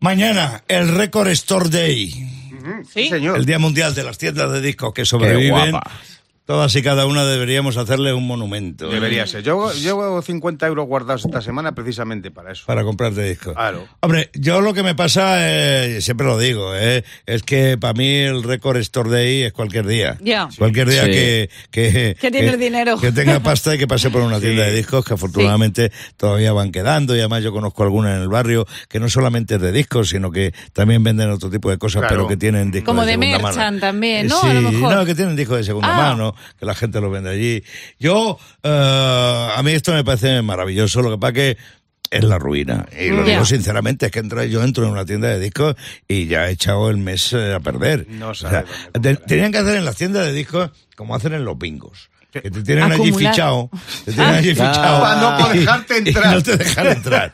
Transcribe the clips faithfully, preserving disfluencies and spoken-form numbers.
Mañana, el Record Store Day. Sí, señor. El Día Mundial de las Tiendas de Discos que sobreviven. Todas y cada una deberíamos hacerle un monumento. Debería ser. Yo llevo cincuenta euros guardados esta semana precisamente para eso. Para comprarte discos. Claro. Hombre, yo lo que me pasa, eh, siempre lo digo, eh, es que para mí el Record Store Day es cualquier día. Ya. Cualquier día Sí. que... Que, que tiene que, dinero. Que tenga pasta y que pase por una tienda sí. de discos, que afortunadamente sí. todavía van quedando, y además yo conozco algunas en el barrio que no solamente es de discos, sino que también venden otro tipo de cosas, claro. pero que tienen discos como de, de segunda merchan mano. también, ¿no? Sí, a lo mejor. no, que tienen discos de segunda ah. mano, que la gente los vende allí. Yo, uh, a mí esto me parece maravilloso, lo que pasa que es la ruina, y lo yeah. digo sinceramente, es que entro, yo entro en una tienda de discos y ya he echado el mes a perder. No o sea, te, tenían que hacer en las tiendas de discos como hacen en los bingos. Que te tienen Acumular. allí fichado, te tienen ah, allí fichado. Para no dejarte entrar. Y no te dejan entrar.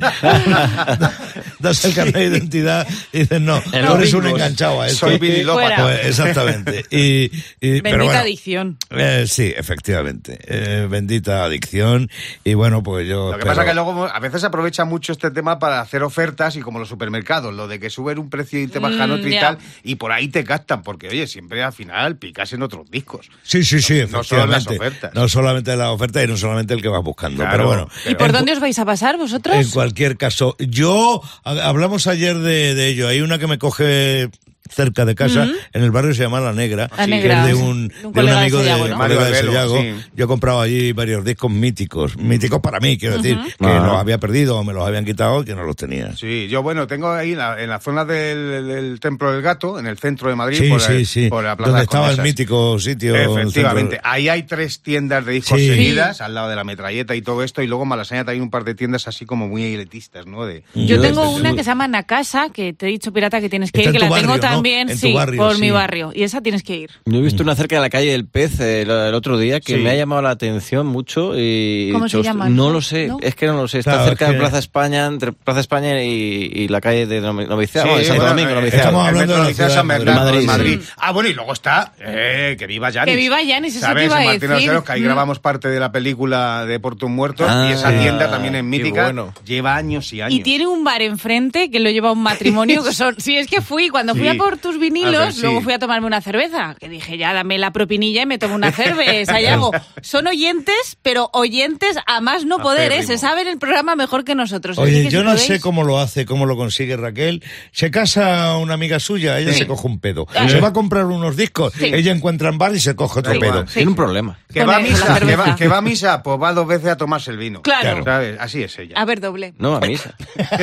Das el carnet de identidad y dices, no, no eres un enganchado a esto. Soy vinilópata. Pues, exactamente. Y, y, bendita pero bueno, adicción. Eh, sí, efectivamente. Eh, bendita adicción. Y bueno, pues yo... Lo que espero... pasa es que luego a veces se aprovecha mucho este tema para hacer ofertas, y como los supermercados, lo de que suben un precio y te bajan mm, otro y yeah. tal, y por ahí te captan, porque oye, siempre al final picas en otros discos. Sí, sí, sí, no, no solo las ofertas. ofertas. No solamente la oferta y no solamente el que vas buscando. Claro, pero bueno. ¿Y por dónde os vais a pasar vosotros? En cualquier caso, yo, hablamos ayer de, de ello, hay una que me coge cerca de casa, uh-huh. en el barrio se llama La Negra, La que Negra. es de un, de un, de un amigo de, Sayago, ¿no? Mario de Sayago. Sí. Yo he comprado allí varios discos míticos, míticos para mí, quiero decir, uh-huh. que ah. los había perdido o me los habían quitado y que no los tenía. Sí, yo bueno, tengo ahí en la, en la zona del, del Templo del Gato, en el centro de Madrid, sí, por, sí, el, sí. por la Plaza donde de estaba Condesas. el mítico sitio. Efectivamente, ahí hay tres tiendas de discos sí. seguidas, al lado de la metralleta y todo esto, y luego en Malasaña también un par de tiendas así como muy elitistas, ¿no? De, yo de tengo este una tipo. que se llama Nakasa, que te he dicho, pirata, que tienes que ir, que la barrio, tengo ¿no? también, en sí, tu barrio, por sí. mi barrio, y esa tienes que ir. Yo he visto una cerca de la calle del Pez eh, el, el otro día que sí. me ha llamado la atención mucho y ¿Cómo se llama? No lo sé, ¿no? Es que no lo sé, está claro, cerca es que... de Plaza España, entre Plaza España y, y la calle de Noviciado, sí, de Santo bueno, Domingo, eh, Noviciado. Estamos hablando de la ciudad San Bernardo, Madrid, Madrid. sí. Ah, bueno, y luego está eh, que viva Yanis. Que viva Yanis, eso te iba ¿Sabes? a En Martín decir. Oseros, que ahí mm. grabamos parte de la película de Por tus muertos, Ah, y esa sí. tienda también es mítica, bueno. lleva años y años. Y tiene un bar enfrente que lo lleva un matrimonio que son... Sí, es que fui, cuando fui Sí. a por tus vinilos, A ver, sí. luego fui a tomarme una cerveza, que dije, ya, dame la propinilla y me tomo una cerveza, Sayago. Son oyentes, pero oyentes a más no poder, ¿eh? Se saben el programa mejor que nosotros. Oye, así que yo si no podéis... sé cómo lo hace, cómo lo consigue Raquel. Se casa una amiga suya, ella Sí. se coge un pedo. Sí. Se va a comprar unos discos, Sí. ella encuentra en bar y se coge otro Da pedo. igual. Tiene un problema. Que va, a Con la misa, que, cerveza. va, que va a misa, pues va dos veces a tomarse el vino. Claro. ¿Sabes? Así es ella. A ver, doble. No, a misa.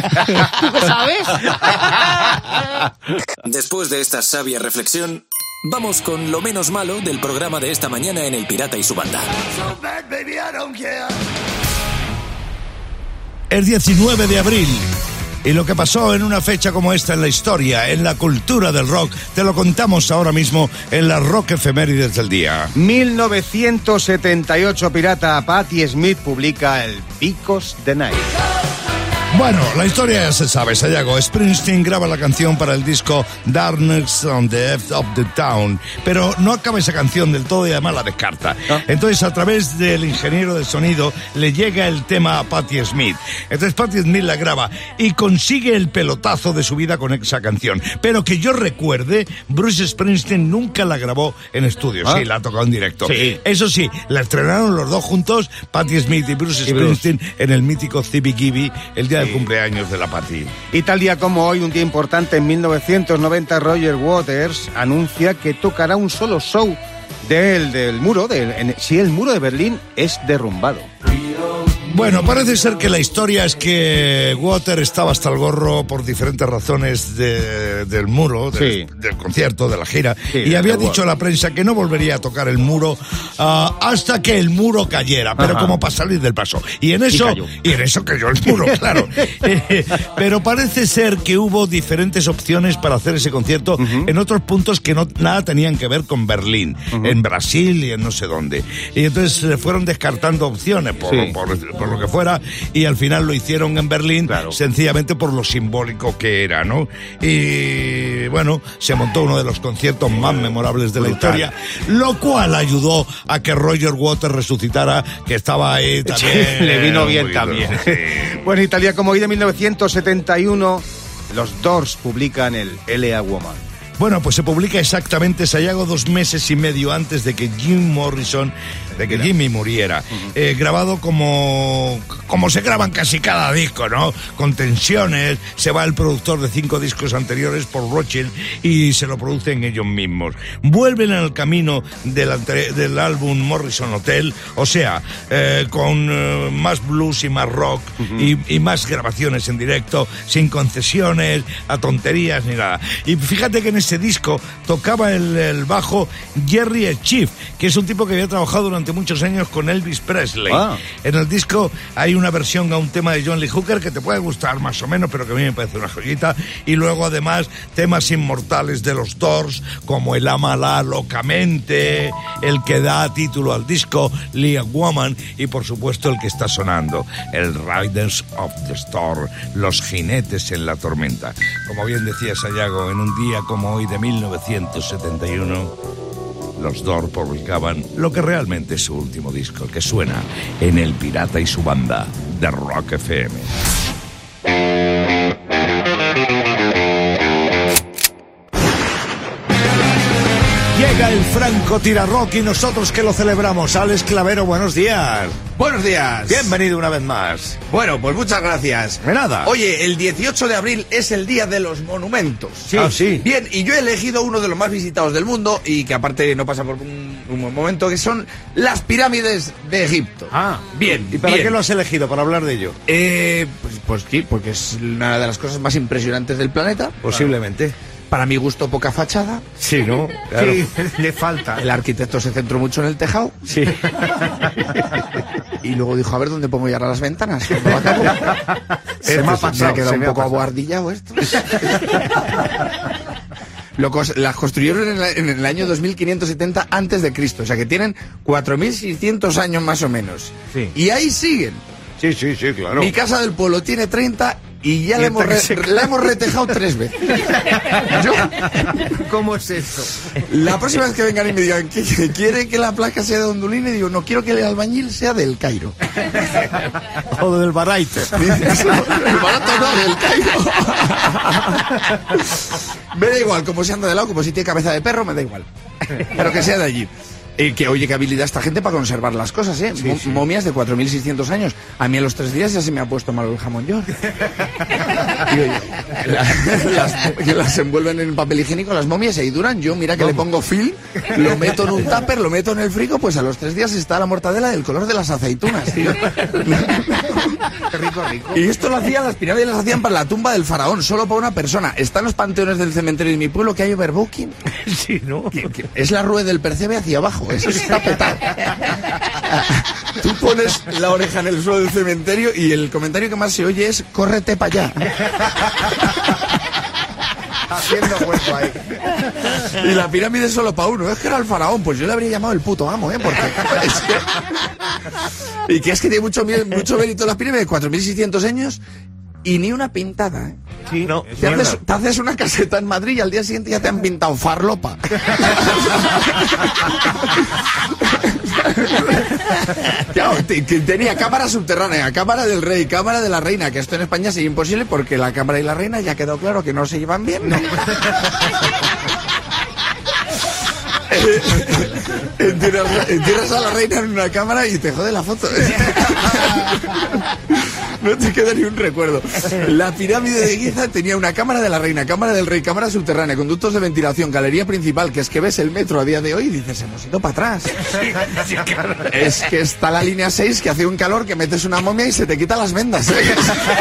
¿Tú qué sabes? Después de esta sabia reflexión, vamos con lo menos malo del programa de esta mañana en El Pirata y su Banda. Es diecinueve de abril. Y lo que pasó en una fecha como esta en la historia, en la cultura del rock, te lo contamos ahora mismo en la Rock Efemérides del día. mil novecientos setenta y ocho, pirata, Patti Smith publica el Because the Night. Bueno, la historia ya se sabe, Sayago. Springsteen graba la canción para el disco Darkness on the Edge of the Town, pero no acaba esa canción del todo y además la descarta. ¿No? Entonces, a través del ingeniero de sonido, le llega el tema a Patti Smith. Entonces, Patti Smith la graba y consigue el pelotazo de su vida con esa canción. Pero que yo recuerde, Bruce Springsteen nunca la grabó en estudio. ¿Ah? Sí, la ha tocado en directo. Sí. Eso sí, la estrenaron los dos juntos, Patti Smith y Bruce y Springsteen, Bruce. en el mítico Zibby Gibby, el día del cumpleaños de la Patti. Y tal día como hoy, un día importante, en mil novecientos noventa, Roger Waters anuncia que tocará un solo show del, del muro, del, en, si el muro de Berlín es derrumbado. Bueno, parece ser que la historia es que Water estaba hasta el gorro por diferentes razones de, del muro, del, sí. del concierto, de la gira, sí, y había Water. dicho a la prensa que no volvería a tocar el muro uh, hasta que el muro cayera, pero Ajá. como para salir del paso. Y en eso, y, y en eso cayó el muro, claro. eh, pero parece ser que hubo diferentes opciones para hacer ese concierto uh-huh. en otros puntos que no nada tenían que ver con Berlín, uh-huh. en Brasil y en no sé dónde. Y entonces se fueron descartando opciones por, sí. por, por, por lo que fuera, y al final lo hicieron en Berlín, claro. sencillamente por lo simbólico que era, ¿no? Y bueno, se montó uno de los conciertos más memorables de la Brutal. historia, lo cual ayudó a que Roger Waters resucitara, que estaba ahí también. Le vino bien también. Sí. Bueno, Italia como hoy de mil novecientos setenta y uno, los Doors publican el L A Woman? Bueno, pues se publica exactamente, Sayago, dos meses y medio antes de que Jim Morrison, de que Jimmy muriera. Uh-huh. Eh, grabado como, como se graban casi cada disco, ¿no? Con tensiones, se va el productor de cinco discos anteriores por Rothschild y se lo producen ellos mismos. Vuelven al camino del, del álbum Morrison Hotel, o sea, eh, con eh, más blues y más rock, uh-huh. y, y más grabaciones en directo, sin concesiones, a tonterías ni nada. Y fíjate que en ese disco tocaba el, el bajo Jerry Chief, que es un tipo que había trabajado durante muchos años con Elvis Presley. Ah. En el disco hay una versión a un tema de John Lee Hooker que te puede gustar más o menos, pero que a mí me parece una joyita. Y luego además temas inmortales de los Doors, como el Ámala locamente, el que da título al disco, L A Woman, y por supuesto el que está sonando, el Riders of the Storm, los jinetes en la tormenta. Como bien decía Sayago, en un día como hoy de mil novecientos setenta y uno, los Doors publicaban lo que realmente es su último disco, el que suena en El Pirata y su Banda de Rock F M. Llega el Franco Tirarrock y nosotros que lo celebramos. Alex Clavero, buenos días. Buenos días. Bienvenido una vez más. Bueno, pues muchas gracias. De nada. Oye, el dieciocho de abril es el Día de los Monumentos. Sí. Ah, sí. Bien, y yo he elegido uno de los más visitados del mundo y que aparte no pasa por un, un buen momento, que son las pirámides de Egipto. Ah, bien. ¿Y para bien. qué lo has elegido? ¿Para hablar de ello? Eh, pues, pues sí, porque es una de las cosas más impresionantes del planeta. Posiblemente. Para mi gusto, poca fachada. Sí, ¿no? Claro. Sí, le falta. El arquitecto se centró mucho en el tejado. Sí. Y luego dijo, a ver dónde pongo ya las ventanas. Cuando acabo. Se me ha pasado, Se ha quedado se un me ha poco pasado. aboardillado esto. Lo cos- las construyeron en, la, en el año dos mil quinientos setenta antes de Cristo, o sea que tienen cuatro mil seiscientos años más o menos. Sí. Y ahí siguen. Sí, sí, sí, claro. Mi casa del pueblo tiene treinta y ya Y la hemos, re- se- la hemos retejado tres veces. Yo, ¿Cómo es eso? la próxima vez que vengan y me digan que, que quiere que la placa sea de Hondulina, digo, no, quiero que el albañil sea del Cairo. O del Baraite. El barato no, del Cairo. Me da igual, como se anda de lado, como si tiene cabeza de perro, me da igual. Pero que sea de allí. Eh, que oye, qué habilidad esta gente para conservar las cosas, ¿eh? Sí, Mo- sí. Momias de cuatro mil seiscientos años. A mí a los tres días ya se me ha puesto malo el jamón york. Digo yo, la- las, que las envuelven en papel higiénico las momias y ahí duran. Yo, mira que le pongo film, lo meto en un tupper, lo meto en el frigo, pues a los tres días está la mortadela del color de las aceitunas, tío. Rico, rico. Y esto lo hacían, las pirámides las hacían para la tumba del faraón, solo para una persona. Están los panteones del cementerio de mi pueblo que hay overbooking. Sí, ¿no? Que- que es la rueda del percebe hacia abajo, eso está petado. Tú pones la oreja en el suelo del cementerio y el comentario que más se oye es córrete para allá. Haciendo hueco ahí. Y la pirámide es solo para uno, es que era el faraón, pues yo le habría llamado el puto amo, ¿eh? Porque es que... Y que es que tiene mucho, mie- mucho mérito las pirámides, cuatro mil seiscientos años y ni una pintada, ¿eh? Sí, No. Te haces, te haces una caseta en Madrid y al día siguiente ya te han pintado farlopa. Claro, te- te- tenía cámara subterránea, cámara del rey, cámara de la reina, que esto en España sería imposible porque la cámara y la reina ya quedó claro que no se llevan bien. Entierras, entierras a la reina en una cámara y te jode la foto. No te queda ni un recuerdo. La pirámide de Giza tenía una cámara de la reina, cámara del rey, cámara subterránea, conductos de ventilación, galería principal, que es que ves el metro a día de hoy y dices, hemos ido para atrás. Es que está la línea seis que hace un calor que metes una momia y se te quitan las vendas. ¿Eh?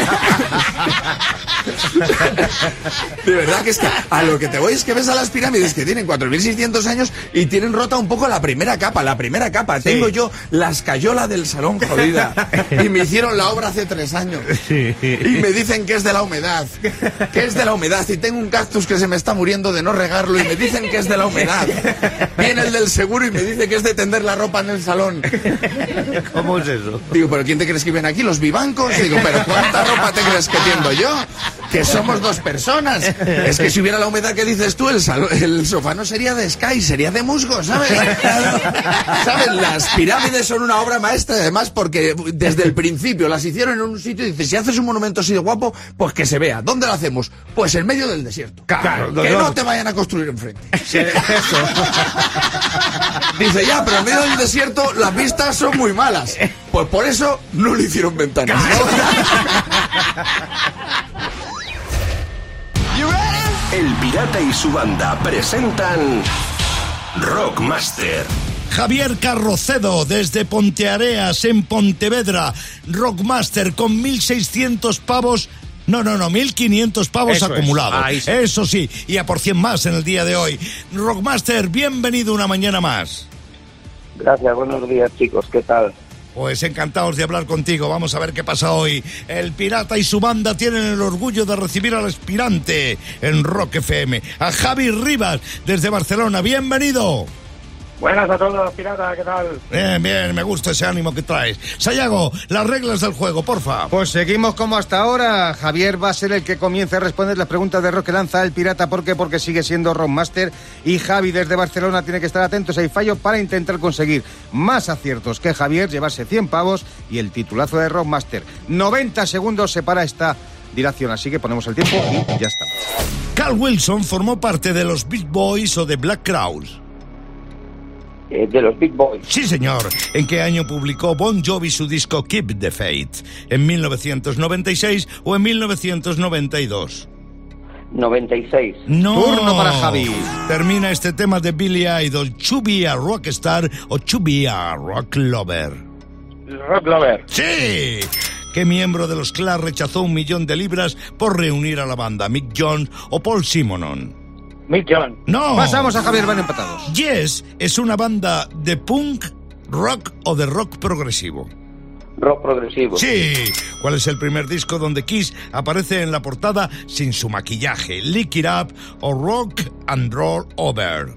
De verdad que es que a lo que te voy es que ves a las pirámides que tienen cuatro mil seiscientos años y tienen rota un poco la primera capa, la primera capa. Sí. Tengo yo la escayola del salón jodida y me hicieron la obra hace tres años. Sí. Y me dicen que es de la humedad, que es de la humedad y tengo un cactus que se me está muriendo de no regarlo y me dicen que es de la humedad. Viene el del seguro y me dice que es de tender la ropa en el salón. ¿Cómo es eso? Digo, ¿pero quién te crees que viene aquí? ¿Los vivancos? Digo, ¿pero cuánta ropa te crees que tiendo yo? que somos dos personas. Es que si hubiera la humedad que dices tú, el, sal, el sofá no sería de Sky, sería de musgo, ¿sabes? ¿Sabes? Las pirámides son una obra maestra, además, porque desde el principio las hicieron en un sitio y dices, si haces un monumento así de guapo, pues que se vea. ¿Dónde lo hacemos? Pues en medio del desierto. Claro, que no, no te vayan a construir enfrente. Sí, eso. Dice, ya, pero en medio del desierto las vistas son muy malas. Pues por eso no le hicieron ventanas. El Pirata y su banda presentan Rockmaster. Javier Carrocedo, desde Ponteareas, en Pontevedra. Rockmaster con mil seiscientos pavos. No, no, no, mil quinientos pavos Eso acumulados. Es. Sí. Eso sí, y a por cien más en el día de hoy. Rockmaster, bienvenido una mañana más. Gracias, buenos días, chicos, ¿qué tal? Pues encantados de hablar contigo. Vamos a ver qué pasa hoy. El Pirata y su banda tienen el orgullo de recibir al aspirante en Rock F M, a Javi Rivas, desde Barcelona. Bienvenido. Buenas a todos, Pirata, ¿qué tal? Bien, bien, me gusta ese ánimo que traes. Sayago, las reglas del juego, porfa. Pues seguimos como hasta ahora. Javier va a ser el que comience a responder las preguntas de rock que lanza el Pirata. ¿Por qué? Porque sigue siendo Rockmaster. Y Javi desde Barcelona tiene que estar atento si hay fallo para intentar conseguir más aciertos que Javier, llevarse cien pavos y el titulazo de Rockmaster. noventa segundos separa esta dilación, así que ponemos el tiempo y ya está. Carl Wilson formó parte de los Beach Boys o de Black Crowes. Eh, de los Big Boys. Sí, señor. ¿En qué año publicó Bon Jovi su disco Keep the Faith? ¿En mil novecientos noventa y seis o en mil novecientos noventa y dos? noventa y seis. No. Turno para Javi. Termina este tema de Billy Idol. ¿To be a rockstar o to be a rock lover? Rock Lover. ¡Sí! ¿Qué miembro de los Clash rechazó un millón de libras por reunir a la banda? ¿Mick Jones o Paul Simonon? Mick Jones. ¡No! Pasamos a Javier, van empatados. Yes es una banda de punk, rock o de rock progresivo. Rock progresivo. Sí. ¿Cuál es el primer disco donde Kiss aparece en la portada sin su maquillaje? ¿Lick It Up o Rock and Roll Over?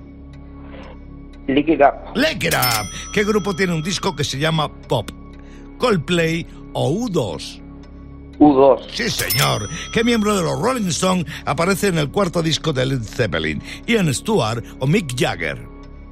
Lick It Up. Lick It Up. ¿Qué grupo tiene un disco que se llama Pop? ¿Coldplay o U dos? U dos. Sí, señor. ¿Qué miembro de los Rolling Stones aparece en el cuarto disco de Led Zeppelin? ¿Ian Stewart o Mick Jagger?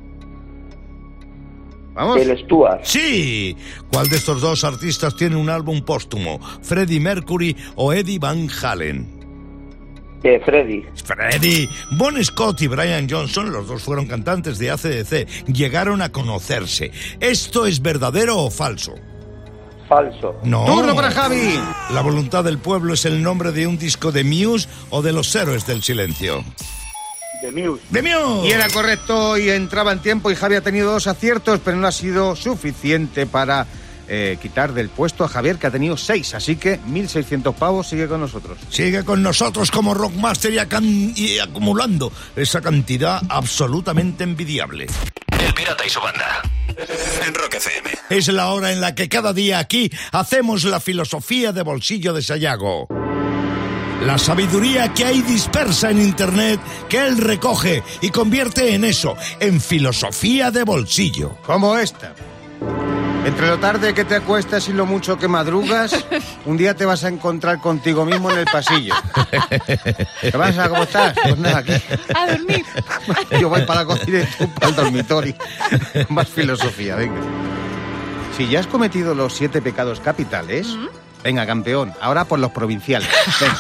Vamos. El Stuart. Sí. ¿Cuál de estos dos artistas tiene un álbum póstumo? ¿Freddie Mercury o Eddie Van Halen? Eh, Freddy. Freddie. Bon Scott y Brian Johnson, los dos fueron cantantes de A C D C, llegaron a conocerse. ¿Esto es verdadero o falso? Falso. No. Turno para Javi. ¿La voluntad del pueblo es el nombre de un disco de Muse o de los Héroes del Silencio? The Muse. ¡De Muse! Y era correcto y entraba en tiempo y Javi ha tenido dos aciertos, pero no ha sido suficiente para eh, quitar del puesto a Javier, que ha tenido seis. Así que mil seiscientos pavos, sigue con nosotros. Sigue con nosotros como Rockmaster y, acan- y acumulando esa cantidad absolutamente envidiable. El Pirata y su banda en Rock F M. Es la hora en la que cada día aquí hacemos la filosofía de bolsillo de Sayago. La sabiduría que hay dispersa en Internet, que él recoge y convierte en eso, en filosofía de bolsillo. Como esta. Entre lo tarde que te acuestas y lo mucho que madrugas, un día te vas a encontrar contigo mismo en el pasillo. ¿Qué pasa? ¿Cómo estás? Pues nada, aquí. A dormir. Yo voy para la cocina y tú para el dormitorio. Más filosofía, venga. Si ya has cometido los siete pecados capitales, ¿Mm? venga, campeón, ahora por los provinciales. Venga.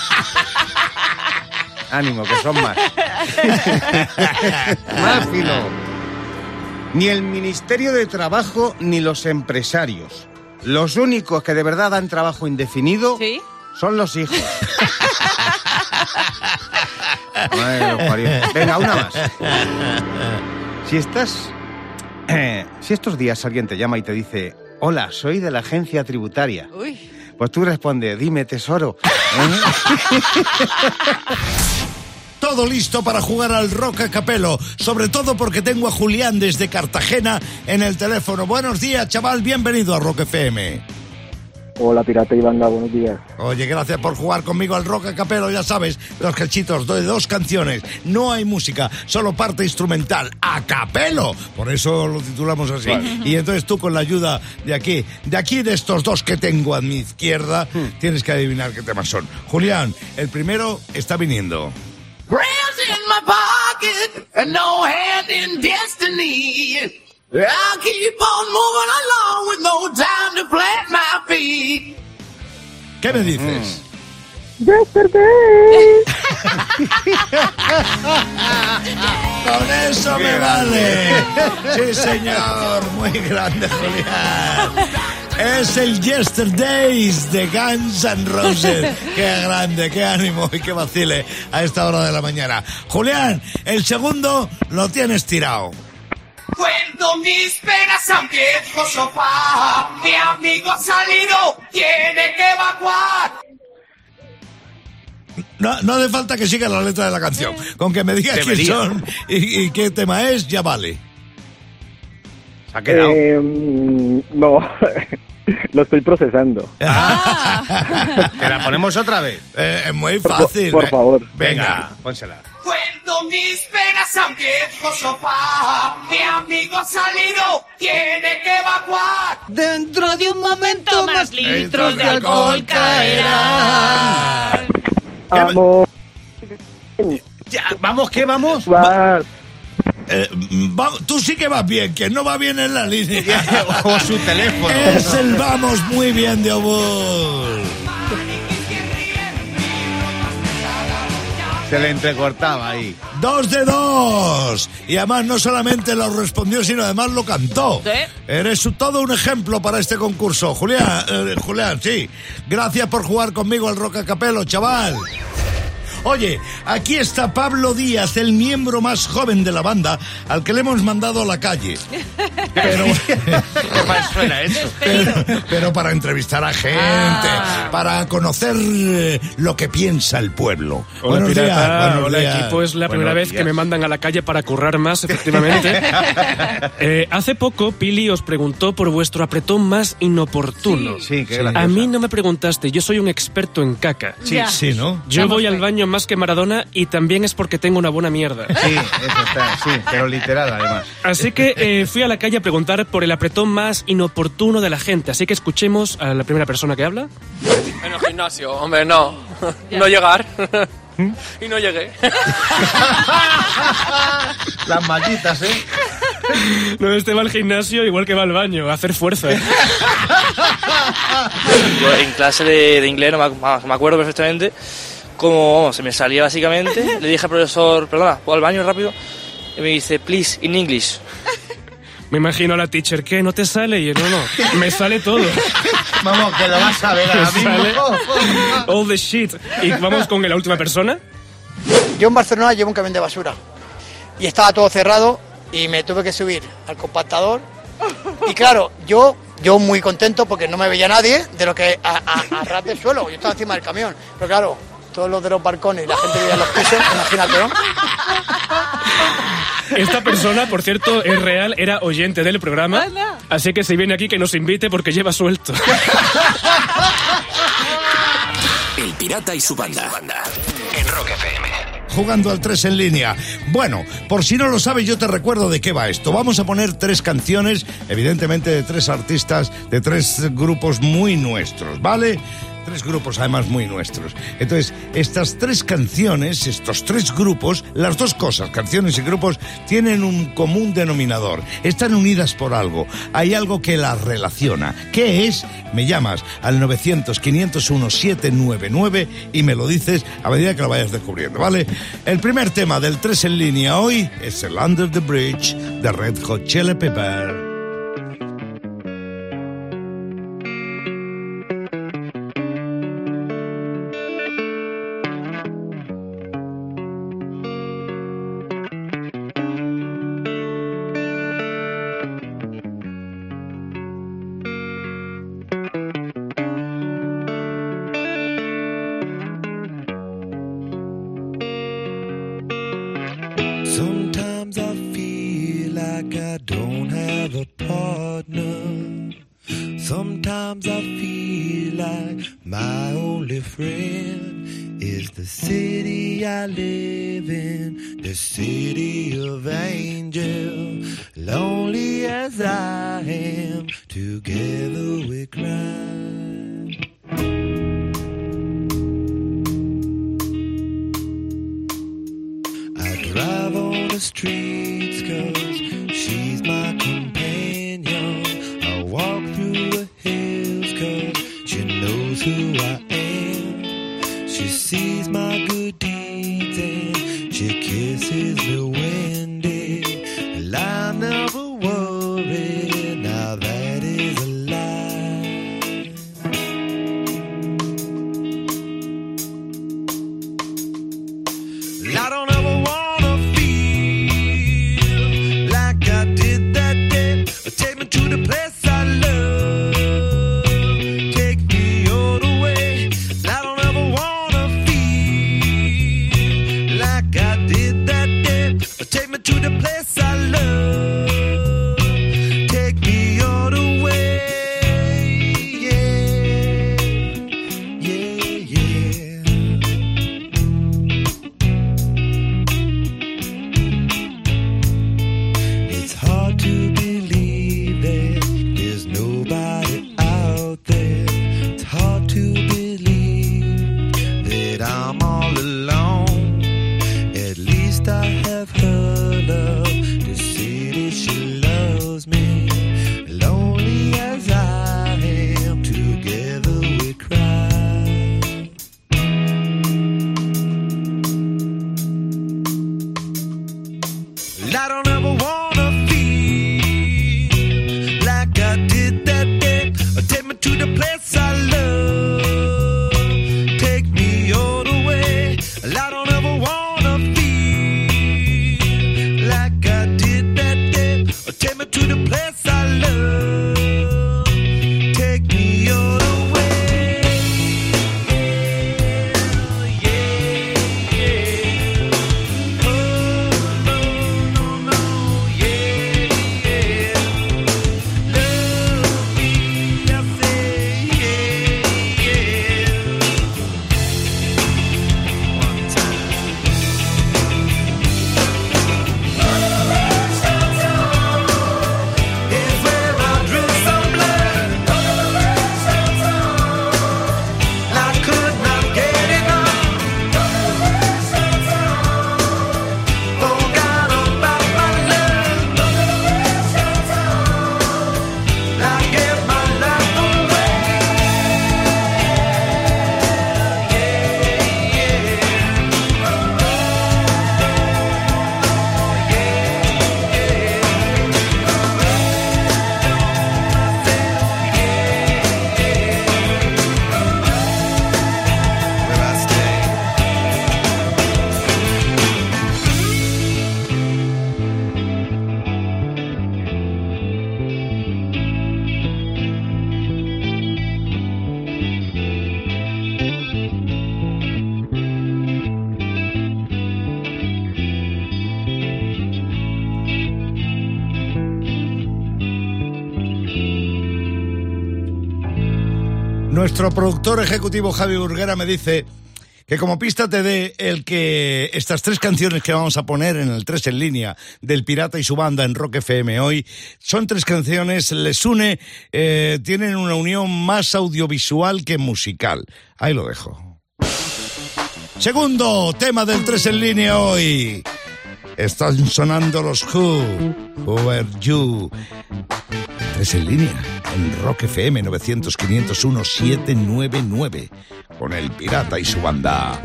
Ánimo, que son más. Más filo. Ni el Ministerio de Trabajo ni los empresarios. Los únicos que de verdad dan trabajo indefinido ¿Sí? son los hijos. Ay, los parientes. Venga, una más. Si estás... Eh, si estos días alguien te llama y te dice: hola, soy de la agencia tributaria. Uy. Pues tú respondes: dime, tesoro. ¿Eh? Todo listo para jugar al Rock a Capelo, sobre todo porque tengo a Julián desde Cartagena en el teléfono. Buenos días, chaval, bienvenido a Rock F M. Hola, Pirata y Banda, buenos días. Oye, gracias por jugar conmigo al Rock a Capelo, ya sabes, los cachitos de dos canciones. No hay música, solo parte instrumental, a capelo. Por eso lo titulamos así. Vale. Y entonces tú, con la ayuda de aquí, de aquí de estos dos que tengo a mi izquierda, hmm. tienes que adivinar qué temas son. Julián, el primero está viniendo. In my pocket and no hand in destiny. I'll keep on moving along with no time to plant my feet. ¿Qué me dices? Mm. Yesterday. Con eso me vale. Sí, señor. Muy grande, Julián. Es el Yesterdays de Guns N' Roses. Qué grande, qué ánimo y qué vacile a esta hora de la mañana. Julián, el segundo lo tienes tirado. Cuento mis penas a un viejo sofá. Mi amigo ha salido, tiene que evacuar. No, no hace falta que siga la letra de la canción. Con que me digas quién son y, y qué tema es, ya vale. ¿Se ha quedado? Eh, no, lo estoy procesando. Ah. ¿Te la ponemos otra vez? Eh, es muy fácil. Por, por favor. Venga, Venga, pónsela. Cuento mis penas a un viejo sofá. Mi amigo ha salido, tiene que evacuar. Dentro de un momento más litros de alcohol caerán. Vamos. Ya, ¿vamos qué vamos? Va. Eh, va, tú sí que vas bien, que no va bien en la línea. O su teléfono. Es el vamos muy bien de Obul. Se le entrecortaba ahí. Dos de dos. Y además no solamente lo respondió, sino además lo cantó. ¿Sí? Eres todo un ejemplo para este concurso. Julián, eh, Julián, sí. Gracias por jugar conmigo al Rock a Capelo, chaval. Oye, aquí está Pablo Díaz, el miembro más joven de la banda, al que le hemos mandado a la calle. Pero, ¿qué mal suena eso? Pero, pero para entrevistar a gente, ah. para conocer eh, lo que piensa el pueblo. Hola, buenos pirata. días, buenos Hola, días. equipo. Es la buenos primera vez días. que me mandan a la calle para currar más, efectivamente. eh, hace poco, Pili os preguntó por vuestro apretón más inoportuno. Sí, sí, qué sí. graciosa. A mí no me preguntaste, yo soy un experto en caca. Sí, ya. sí, ¿no? Yo voy al baño más que Maradona y también es porque tengo una buena mierda. Sí, eso está, sí, pero literal además. Así que eh, fui a la calle a preguntar por el apretón más inoportuno de la gente. Así que escuchemos a la primera persona que habla. En el gimnasio, hombre, no. No llegar. Y no llegué. Las mallitas, ¿eh? No, este va al gimnasio igual que va al baño, a hacer fuerza. Yo en clase de, de inglés, no me, me acuerdo perfectamente, como vamos, se me salía básicamente. Le dije al profesor, perdona, ¿puedo al baño rápido? Y me dice, please, in English. Me imagino a la teacher, ¿qué? ¿No te sale? Y yo, no, no, me sale todo. Vamos, que lo vas a ver ahora mismo. Sale all the shit. Y vamos con la última persona. Yo en Barcelona llevo un camión de basura. Y estaba todo cerrado y me tuve que subir al compactador. Y claro, yo, yo muy contento porque no me veía nadie de lo que a, a, a ras del suelo. Yo estaba encima del camión. Pero claro, todos los de los balcones y la gente que vive en los pisos, imagínate, ¿no? Esta persona, por cierto, es real, era oyente del programa, así que si viene aquí que nos invite porque lleva suelto. El Pirata y su banda. En Rock F M. Jugando al tres en línea. Bueno, por si no lo sabes, yo te recuerdo de qué va esto. Vamos a poner tres canciones, evidentemente de tres artistas, de tres grupos muy nuestros, ¿vale? Tres grupos además muy nuestros. Entonces, estas tres canciones, estos tres grupos, las dos cosas, canciones y grupos, tienen un común denominador. Están unidas por algo. Hay algo que las relaciona. ¿Qué es? Me llamas al novecientos, quinientos uno, setecientos noventa y nueve y me lo dices a medida que lo vayas descubriendo, ¿vale? El primer tema del tres en línea hoy es el Under the Bridge de Red Hot Chili Peppers. Sometimes I feel like I don't have a partner. Sometimes I feel like my only friend is the city I live in, the city of angels. Lonely as I am, together we cry. I drive on the streets 'cause she's my companion. I walk through the hills 'cause she knows who I am. She sees my good deeds and she kisses me when day. And I never worry, now that is a lie. I don't ever wanna feel like I did that day. Take me to the place I love. Take me all the way. I don't ever wanna feel like I did that day. Take me to the place I love. Take me all the way. Yeah, yeah, yeah. It's hard to believe that there's nobody out there. It's hard to believe that I'm all alone. At least I have her love to see that she loves me. Lonely as I am, together we cry. I don't ever wanna feel like I did that day. Take me to the place I love. Take me all the way. I don't ever wanna feel like I did that day. Take me to the place I love. Take me all the way. Yeah, yeah. Oh, no, no, no, yeah, yeah. Love me, I say, yeah, yeah. One time. Is where I drew some blood. I could not get enough. Forgot about my love. I gave my life away. Where I stay. Nuestro productor ejecutivo Javi Burguera me dice que como pista te dé el que estas tres canciones que vamos a poner en el tres en línea del Pirata y su banda en Rock F M hoy son tres canciones, les une, eh, tienen una unión más audiovisual que musical. Ahí lo dejo. Segundo tema del tres en línea hoy. Están sonando los Who, Who Are You. Tres en línea en Rock F M novecientos quinientos uno siete nueve nueve con el Pirata y su banda.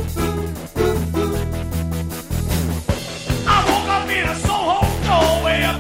I woke up in a Soho doorway.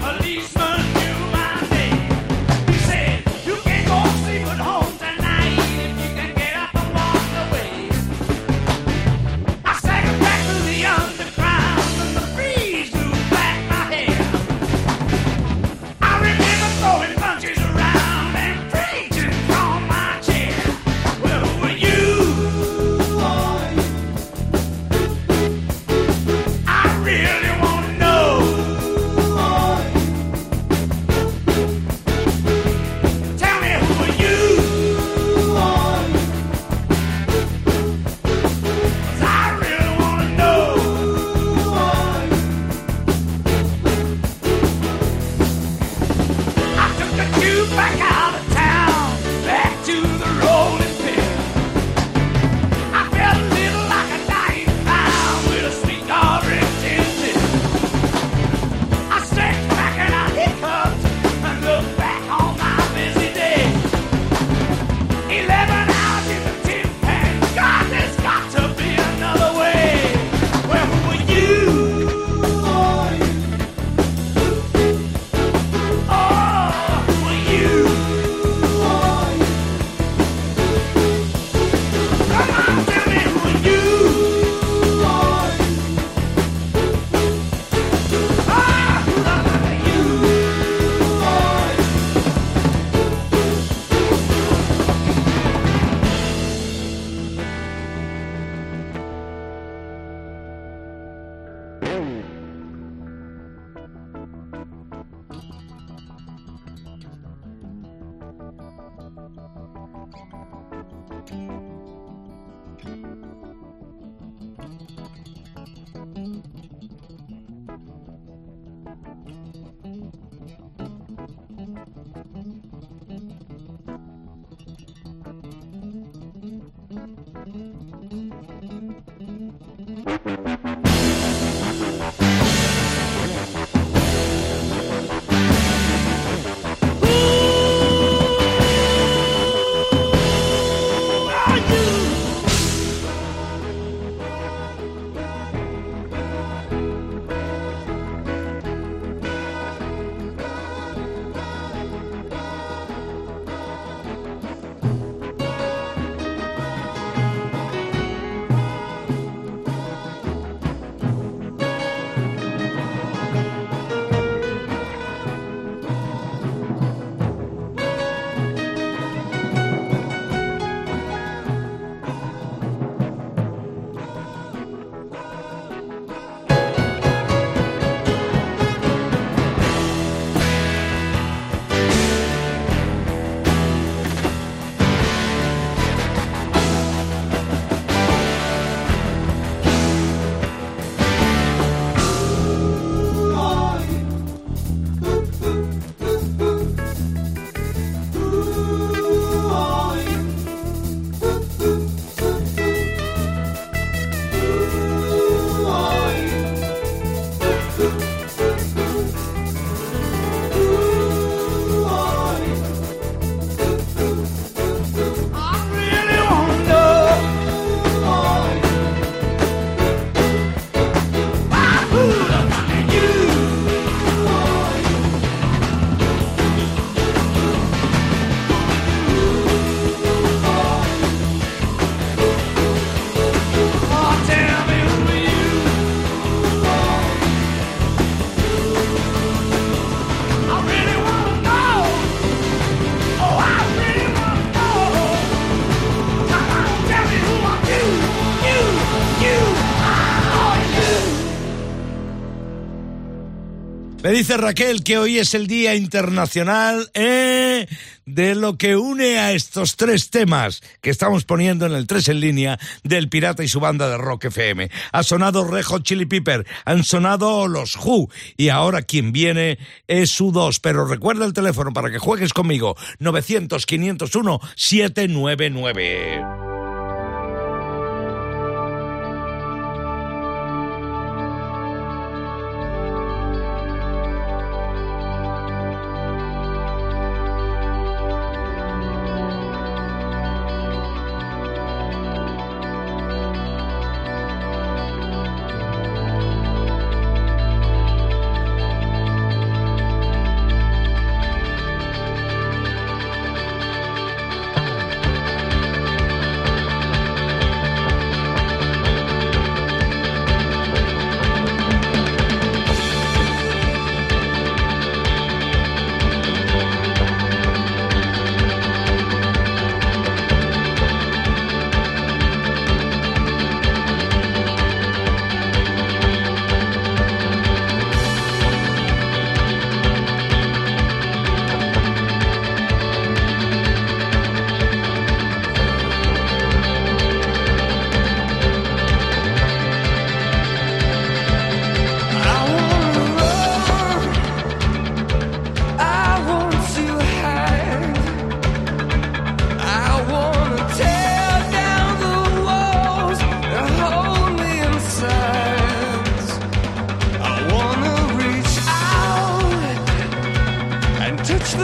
you back out of town, back to the rolling pin. I felt a little like a dying pound with a sweet darling tinted. I stretched back and I hiccuped and looked back on my busy day. Eleven hours in the tin pan, God, there's got to be another way. Well, who are you? Me dice Raquel que hoy es el Día Internacional eh, de lo que une a estos tres temas que estamos poniendo en el tres en línea del Pirata y su banda de Rock F M. Ha sonado Red Hot Chili Pepper, han sonado los Who y ahora quien viene es U dos. Pero recuerda el teléfono para que juegues conmigo, novecientos, quinientos uno, setecientos noventa y nueve.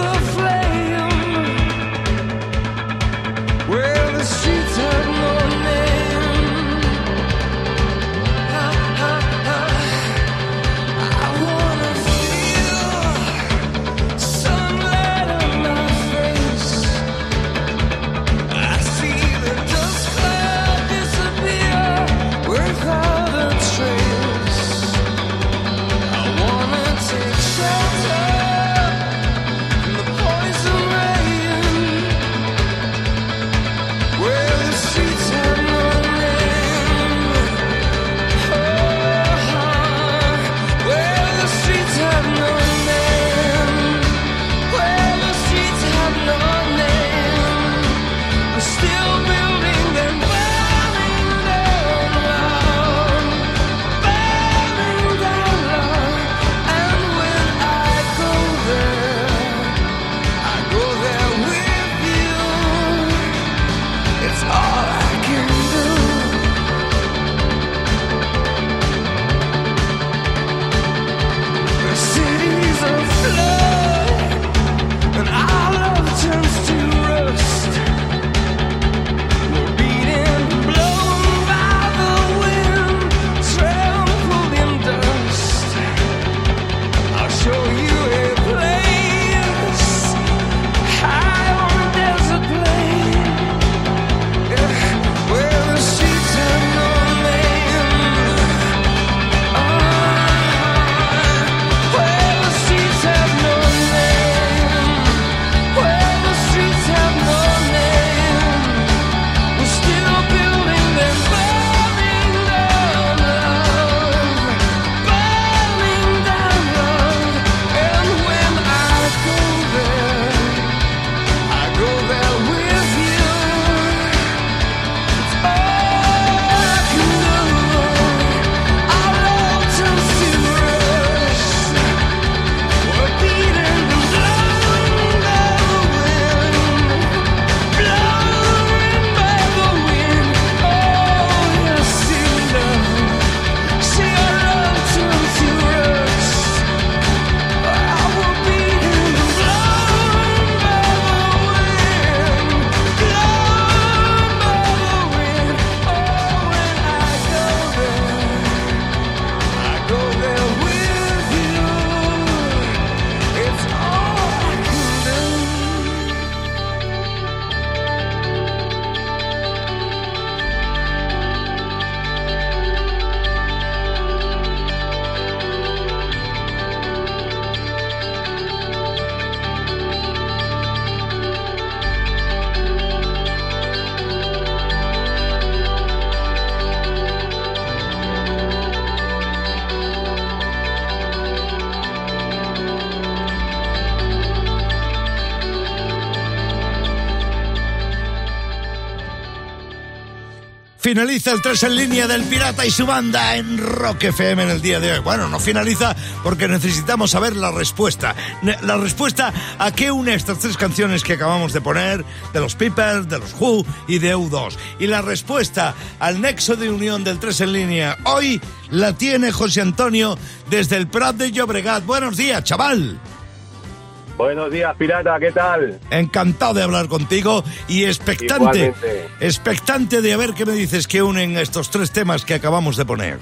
Finaliza el tres en línea del Pirata y su banda en Rock F M en el día de hoy. Bueno, no finaliza porque necesitamos saber la respuesta. La respuesta a qué une estas tres canciones que acabamos de poner, de los Pippers, de los Who y de U dos. Y la respuesta al nexo de unión del tres en línea hoy la tiene José Antonio desde el Prat de Llobregat. Buenos días, chaval. Buenos días, Pirata, ¿qué tal? Encantado de hablar contigo y expectante, Igualmente. expectante de a ver qué me dices que unen estos tres temas que acabamos de poner.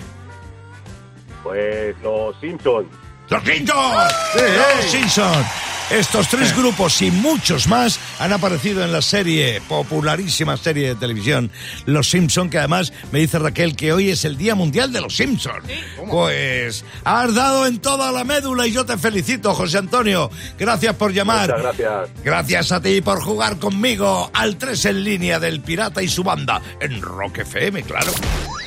Pues los Simpsons. ¡Los Simpsons! Sí, ¡Los sí. Simpsons! Estos tres grupos y muchos más han aparecido en la serie, popularísima serie de televisión, Los Simpson, que además me dice Raquel que hoy es el Día Mundial de los Simpson. Pues has dado en toda la médula y yo te felicito, José Antonio. Gracias por llamar. Muchas gracias. Gracias a ti por jugar conmigo al tres en línea del Pirata y su banda en Rock F M, claro.